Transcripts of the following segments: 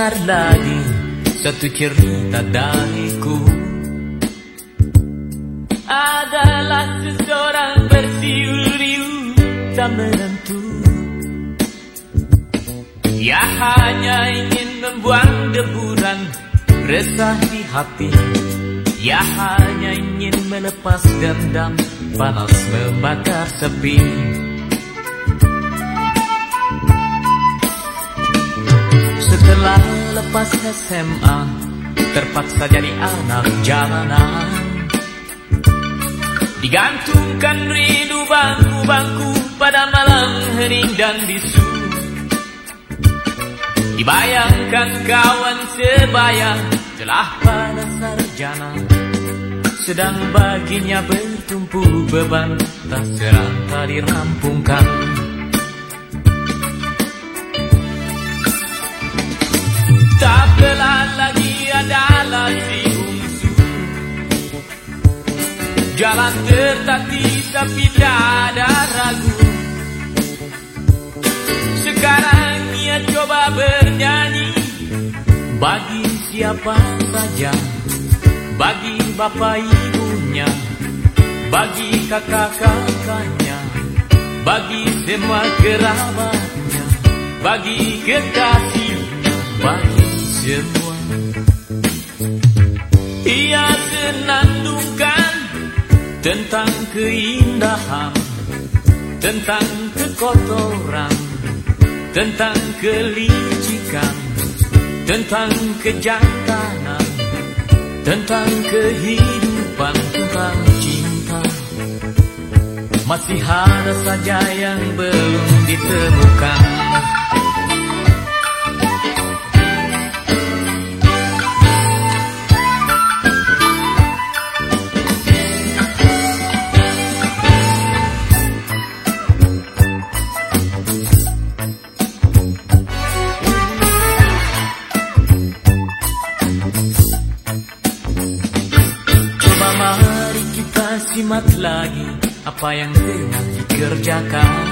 dengar lagi satu cerita dariku. Adalah seseorang bersiul-riuh tak menentu. Ia hanya ingin membuang deburan resah di hati. Ia hanya ingin melepas dendam panas membakar sepi. Setelah lepas SMA, terpaksa jadi anak jalanan. Digantungkan rindu bangku-bangku pada malam hening dan bisu. Dibayangkan kawan sebaya telah pada sarjana, sedang baginya bertumpu beban tak seranta dirampungkan. Tak pelan lagi adalah si bungsu. Jalan tertati tapi tak ada ragu. Sekarang ia coba bernyanyi bagi siapa saja, bagi bapak ibunya, bagi kakak-kakaknya, bagi semua kerabatnya, bagi kekasihnya, bagi semua. Ia senandungkan tentang keindahan, tentang kekotoran, tentang kelicikan, tentang kejantanan, tentang kehidupan, tentang cinta. Masih ada saja yang belum ditemukan. Simak lagi apa yang tengah dikerjakan.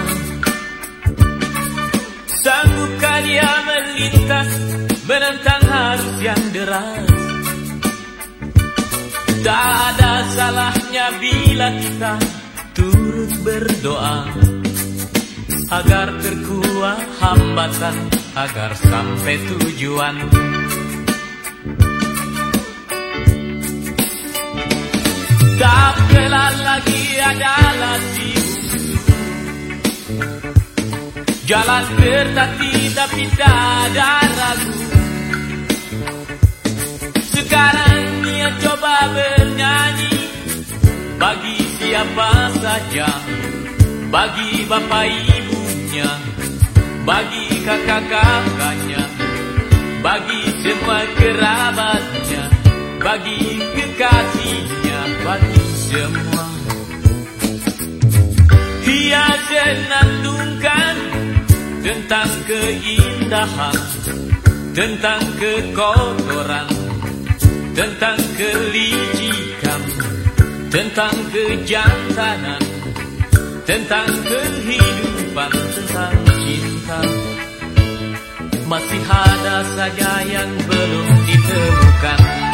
Sanggupkah dia melintas menentang arus yang deras? Tak ada salahnya bila kita turut berdoa agar terkuat hambatan, agar sampai tujuan. Tak pelan lagi adalah si bungsu. Jalan tertati tapi tak ada ragu. Sekarang ia coba bernyanyi bagi siapa saja, bagi bapak ibunya, bagi kakak-kakaknya, bagi semua kerabatnya, bagi kekasihnya, bagi semua. Ia senandungkan tentang keindahan, tentang kekotoran, tentang kelicikan, tentang kejantanan, tentang kehidupan, tentang cinta. Masih ada saja yang belum ditemukan.